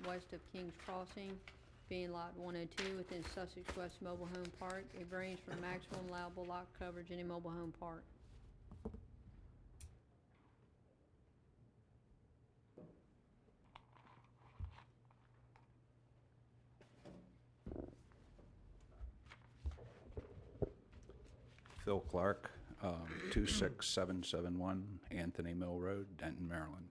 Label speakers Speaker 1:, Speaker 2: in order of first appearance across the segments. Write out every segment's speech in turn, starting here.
Speaker 1: west of Kings Crossing, being Lot 102 within Sussex West Mobile Home Park, a variance for maximum allowable lot coverage in a mobile home park.
Speaker 2: Phil Clark, 26771 Anthony Mill Road, Denton, Maryland.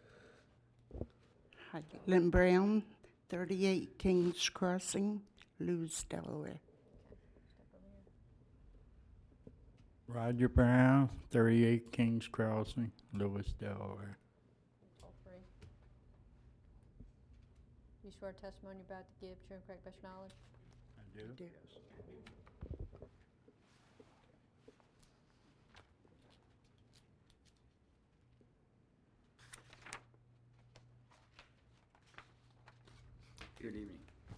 Speaker 3: Hi, Lynn Brown, 38 Kings Crossing, Lewes, Delaware.
Speaker 4: Roger Brown, 38 Kings Crossing, Lewis, Delaware.
Speaker 1: All three. You swear testimony you're about to give, true and correct, best of your knowledge?
Speaker 4: I do.
Speaker 3: Do.
Speaker 2: Good evening.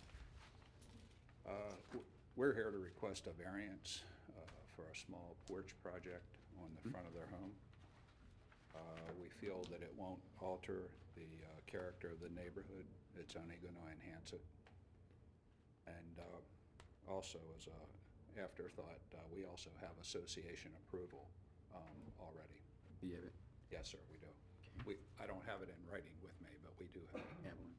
Speaker 2: We're here to request a variance for a small porch project on the front of their home. We feel that it won't alter the character of the neighborhood. It's only going to enhance it. And also, as an afterthought, we also have association approval already.
Speaker 5: You have it?
Speaker 2: Yes, sir, we do. I don't have it in writing with me, but we do have it.
Speaker 5: Have one.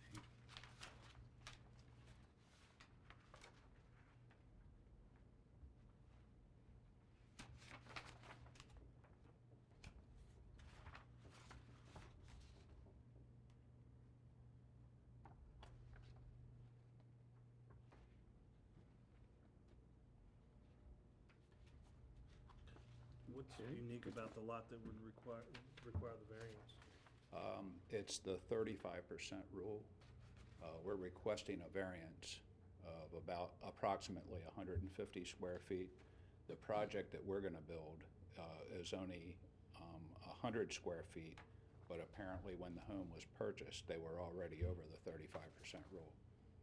Speaker 6: What's unique about the lot that would require the variance?
Speaker 2: It's the 35% rule. We're requesting a variance of about approximately 150 square feet. The project that we're going to build is only 100 square feet, but apparently when the home was purchased, they were already over the 35% rule.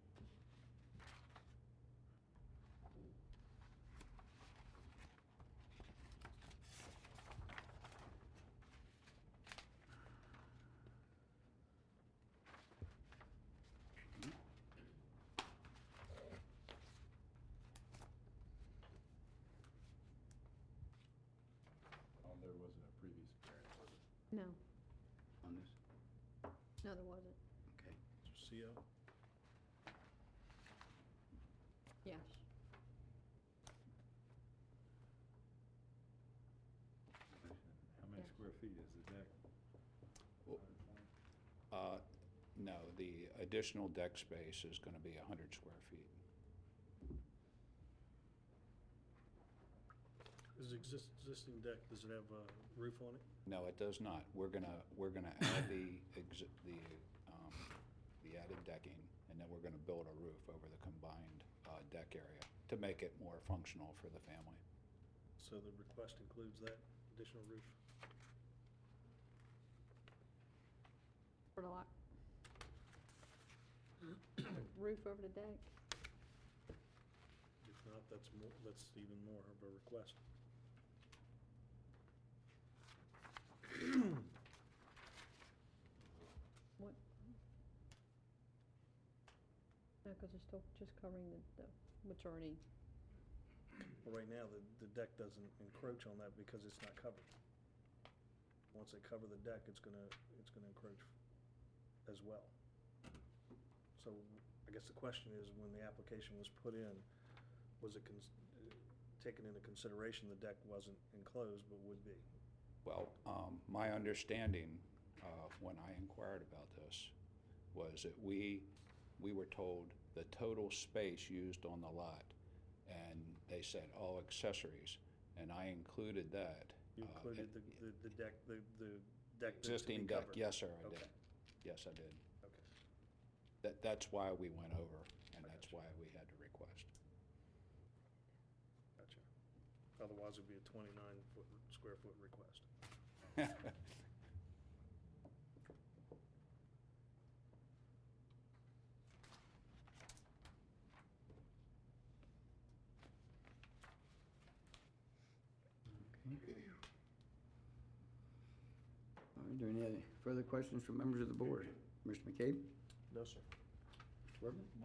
Speaker 5: There wasn't a previous variance, was it,
Speaker 1: No.
Speaker 5: on this?
Speaker 1: No, there wasn't.
Speaker 5: Okay.
Speaker 6: CO?
Speaker 1: Yes.
Speaker 5: How many
Speaker 1: Yes.
Speaker 5: square feet is the deck?
Speaker 2: No, the additional deck space is going to be 100 square feet.
Speaker 6: Is the existing deck, does it have a roof on it?
Speaker 2: No, it does not. We're gonna add the added decking, and then we're gonna build a roof over the combined deck area to make it more functional for the family.
Speaker 6: So the request includes that additional roof?
Speaker 1: For the lot. Roof over the deck.
Speaker 6: If not, that's even more of a request.
Speaker 1: What? No, because it's still just covering the what's already.
Speaker 6: Well, right now, the deck doesn't encroach on that because it's not covered. Once they cover the deck, it's gonna encroach as well. So I guess the question is, when the application was put in, was it taken into consideration the deck wasn't enclosed but would be?
Speaker 2: Well, my understanding when I inquired about this was that we were told the total space used on the lot, and they said all accessories, and I included that.
Speaker 6: You included the deck, the deck that's to be
Speaker 2: Existing deck,
Speaker 6: covered?
Speaker 2: yes, sir, I
Speaker 6: Okay.
Speaker 2: did. Yes, I did.
Speaker 6: Okay.
Speaker 2: That's why we went over, and
Speaker 6: I
Speaker 2: that's
Speaker 6: gotcha.
Speaker 2: why we had to request.
Speaker 6: Gotcha. Otherwise, it'd be a 29 square foot request.
Speaker 5: Are there any other further questions from members of the board? Mr. McCabe?
Speaker 6: No, sir.
Speaker 7: Mr. Bergman? No.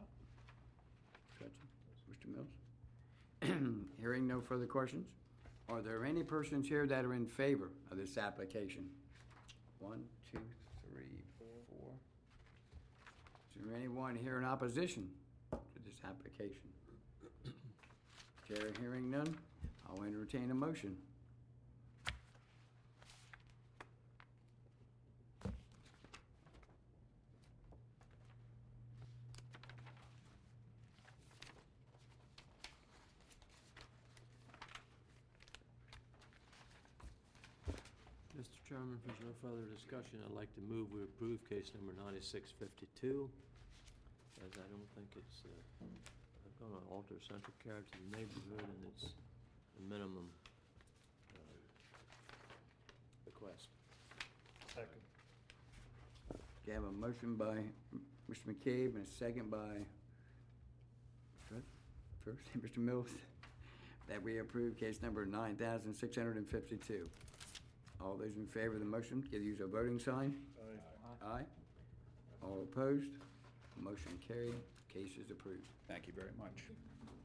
Speaker 7: Mr. Mills? Hearing no further questions, are there any persons here that are in favor of this application? 1, 2, 3, 4. Is there anyone here in opposition to this application? Chair hearing none, I'll entertain a motion.
Speaker 8: Mr. Chairman, if there's no further discussion, I'd like to move we approve case number 9652, as I don't think it's going to alter central character of the neighborhood, and it's a minimum request.
Speaker 6: Second.
Speaker 7: You have a motion by Mr. McCabe and a second by, first, Mr. Mills, that we approve case number 9652. All those in favor of the motion, give use a voting sign.
Speaker 6: Aye.
Speaker 7: Aye. All opposed? Motion carried. Case is approved.
Speaker 2: Thank you very much.